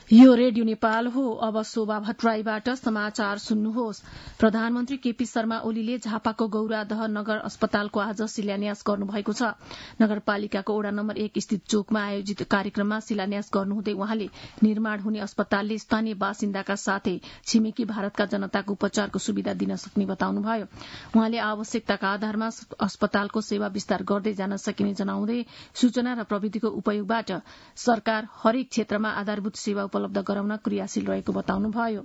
यो रेडियो नेपाल हो। अब शोभा भट्टराईबाट समाचार सुन्नुहोस्। प्रधानमन्त्री केपी शर्मा ओलीले झापाको गौरादह नगर अस्पतालको आज शिलान्यास गर्नुभएको छ। नगरपालिकाको वडा नम्बर 1 स्थित चोकमा आयोजित कार्यक्रममा शिलान्यास गर्नुहुँदै उहाँले निर्माण हुने अस्पतालले स्थानीय बासिन्दाका साथै छिमेकी भारतका जनताको उपचारको सुविधा दिन सक्ने बताउनुभयो। उहाँले आवश्यकताका आधारमा अस्पतालको सेवा विस्तार गर्दै जान सकिने जनाउँदै सूचना र प्रविधिको उपयोगबाट सरकार हरेक क्षेत्रमा आधारभूत सेवा उपलब्ध गराउन क्रियाशील रहेको बताउनुभयो।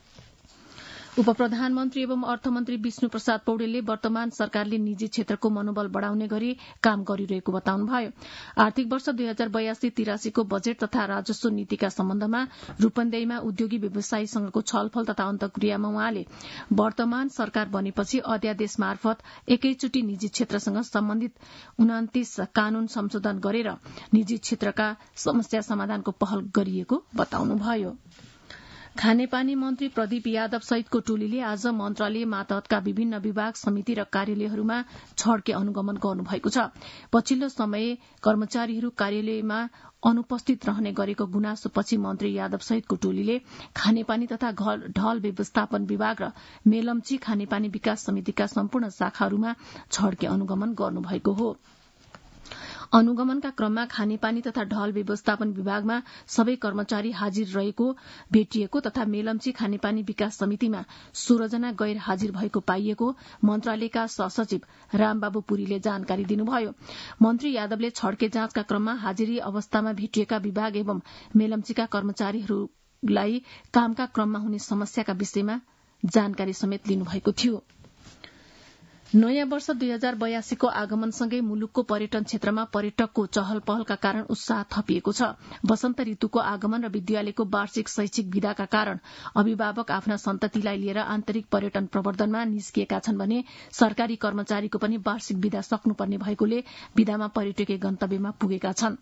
उपप्रधानमन्त्री एवं अर्थमन्त्री विष्णु प्रसाद पौडेलले वर्तमान सरकारले निजी क्षेत्रको मनोबल बढ़ाउने गरी काम गरिरहेको बताउनुभयो। आर्थिक वर्ष 2082-83 को बजेट तथा राजस्व नीतिका सम्बन्धमा रूपन्देहीमा उद्योगी व्यवसायीसँगको छलफल तथा अन्तर्क्रियामा उहाँले वर्तमान सरकार बनेपछि अध्यादेश मार्फत एकैचोटि निजी क्षेत्रसँग सम्बन्धित 29 कानून संशोधन गरेर निजी क्षेत्रका समस्या समाधानको पहल गरिएको बताउनुभयो। खानेपानी मन्त्री प्रदीप यादव सहितको टोलीले आज मन्त्रालय मातहतका विभिन्न विभाग समिति र कार्यालयहरूमा छड्के अनुगमन गर्नुभएको छ। पछिल्लो समय कर्मचारीहरू कार्यालयमा अनुपस्थित रहने गरेको गुनासोपछि मन्त्री यादव सहितको टोलीले खानेपानी तथा ढल व्यवस्थापन विभाग र मेलम्ची खानेपानी विकास समितिका सम्पूर्ण शाखाहरूमा छड्के अनुगमन गर्नुभएको हो। अनुगमनका क्रममा खानेपानी तथा ढल व्यवस्थापन विभागमा सबै कर्मचारी हाजिर रहेको भेटिएको तथा मेलम्ची खानेपानी विकास समितिमा 16 जना गैर हाजिर भएको पाइएको मन्त्रालयका सहसचिव रामबाबु पुरीले जानकारी दिनुभयो। मन्त्री यादवले छड्के जाँचका क्रममा हाजिरी अवस्थामा भेटिएका विभाग एवं मेलम्चीका कर्मचारीहरूलाई कामका क्रममा हुने समस्याका विषयमा जानकारी समेत लिनुभएको थियो। नयाँ वर्ष 2082 को आगमनसँगै मुलुकको पर्यटन क्षेत्रमा पर्यटकको चहल पहलका कारण उत्साह थपिएको छ। वसन्त ऋतुको आगमन र विद्यालयको वार्षिक शैक्षिक विदाका कारण अभिभावक आफ्ना सन्ततिलाई लिएर आन्तरिक पर्यटन प्रवर्धनमा निस्किएका छन् भने सरकारी कर्मचारीको पनि वार्षिक विदा सक्नुपर्ने भएकोले विदामा पर्यटकीय गन्तव्यमा पुगेका छन्।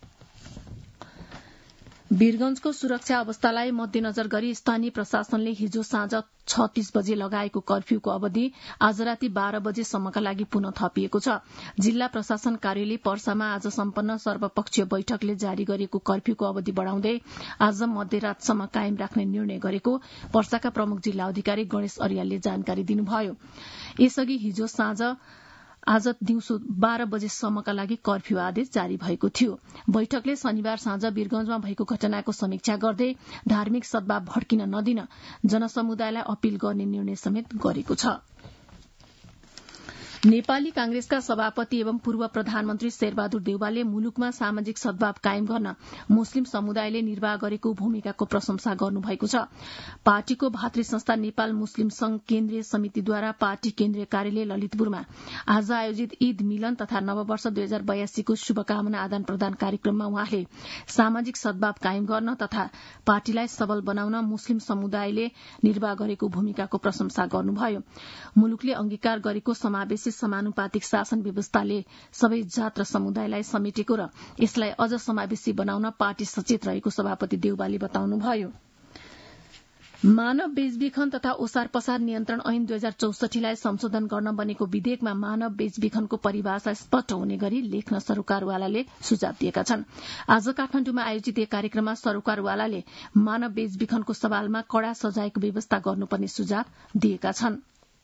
वीरगंजको सुरक्षा अवस्थालाई मध्यनजर गरी स्थानीय प्रशासनले हिजो साँझ 36 बजे लगाएको कर्फ्यूको अवधि आज राति 12 बजेसम्मका लागि पुनः थपिएको छ। जिल्ला प्रशासन कार्यालय पर्सामा आज सम्पन्न सर्वपक्षीय बैठकले जारी गरेको कर्फ्यूको अवधि बढ़ाउँदै आज मध्यरातसम्म कायम राख्ने निर्णय गरेको पर्साका प्रमुख जिल्ला अधिकारी गणेश अर्यालले जानकारी दिनुभयो। यसअघि हिजो साँझ आज दिउँसो 12 बजेसम्मका लागि कर्फ्यू आदेश जारी भएको थियो। बैठकले शनिबार साँझ वीरगंजमा भएको घटनाको समीक्षा गर्दै धार्मिक सद्भाव भड्किन नदिन जनसमुदायलाई अपील गर्ने निर्णय समेत गरेको छ। नेपाली कांग्रेसका सभापति एवं पूर्व प्रधानमन्त्री शेरबहादुर देउवाले मुलुकमा सामाजिक सद्भाव कायम गर्न मुस्लिम समुदायले निर्वाह गरेको भूमिकाको प्रशंसा गर्नुभएको छ। पार्टीको भातृ संस्था नेपाल मुस्लिम संघ केन्द्रीय समितिद्वारा पार्टी केन्द्रीय कार्यालय ललितपुरमा आज आयोजित ईद मिलन तथा नववर्ष 2082 को शुभकामना आदान प्रदान कार्यक्रममा उहाँले सामाजिक सद्भाव कायम गर्न तथा पार्टीलाई सबल बनाउन मुस्लिम समुदायले निर्वाह गरेको भूमिकाको प्रशंसा गर्नुभयो। मुलुकले अंगीकार गरेको समावेशी समानुपातिक शासन व्यवस्थाले सबै जात र समुदायलाई समेटेको र यसलाई अझ समावेशी बनाउन पार्टी सचेत रहेको सभापति देउवाले बताउनुभयो। मानव बेचबिखन तथा ओसार पसार नियन्त्रण ऐन 2064 लाई संशोधन गर्न बनेको विधेयकमा मानव बेचबिखनको परिभाषा स्पष्ट हुने गरी लेख्न सरोकारवालाले सुझाव दिएका छन्। आज काठमाडौँमा आयोजित एक कार्यक्रममा सरोकारवालाले मानव बेचबिखनको सवालमा कड़ा सजायको व्यवस्था गर्नुपर्ने सुझाव दिएका छन्।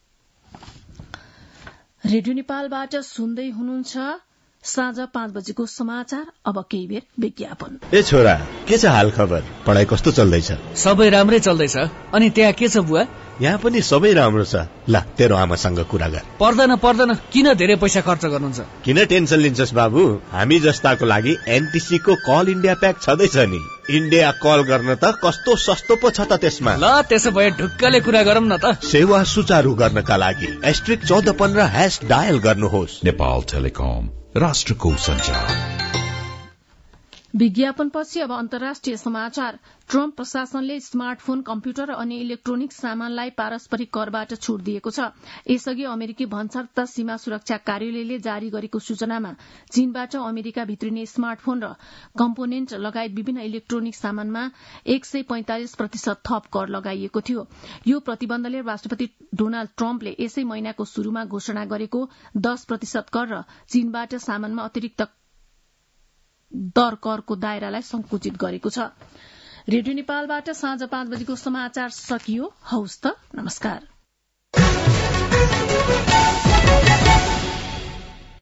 रेडियो नेपालबाट सुन्दै हुनुहुन्छ साँझ 5 बजेको समाचार। अब केही बेर विज्ञापन। ए छोरा, के छ हाल खबर? पढाइ कस्तो चल्दैछ? सबै राम्रै चल्दैछ। अनि त्यहाँ के छ बुवा? यहाँ पनि सबै राम्रो छ। ल तेरो आमासँग कुरा गर। पर्दैन किन धेरै पैसा खर्च गर्नुहुन्छ? किन टेन्सन लिन्छस् बाबु? हामी जस्ताको लागि एनटीसी को कल इन्डिया प्याक छँदैछ नि। इन्डिया कल गर्न त कस्तो सस्तो पो छ त त्यसमा। ल त्यसो भए ढुक्कले कुरा गरौँ न त। सेवा सुचारू गर्नका लागि *1415# डायल गर्नुहोस्। नेपाल टेलिकम, राष्ट्रको सञ्चार। विज्ञापनपछि अब अन्तर्राष्ट्रिय समाचार। ट्रम्प प्रशासनले स्मार्टफोन, कम्प्युटर र अन्य इलेक्ट्रोनिक सामानलाई पारस्परिक करबाट छूट दिएको छ। यसअघि अमेरिकी भन्सार तथा सीमा सुरक्षा कार्यालयले जारी गरेको सूचनामा चीनबाट अमेरिका भित्रिने स्मार्टफोन र कम्पोनेन्ट लगायत विभिन्न इलेक्ट्रोनिक सामानमा 145% थप कर लगाइएको थियो। यो प्रतिबन्धले राष्ट्रपति डोनाल्ड ट्रम्पले यसै महिनाको शुरूमा घोषणा गरेको 10% कर र चीनबाट सामानमा अतिरिक्त दर करको दायरालाई संकुचित गरेको छ। रेडियो नेपालबाट साँझ 5 बजेको समाचार सकियो। हौस् त, नमस्कार।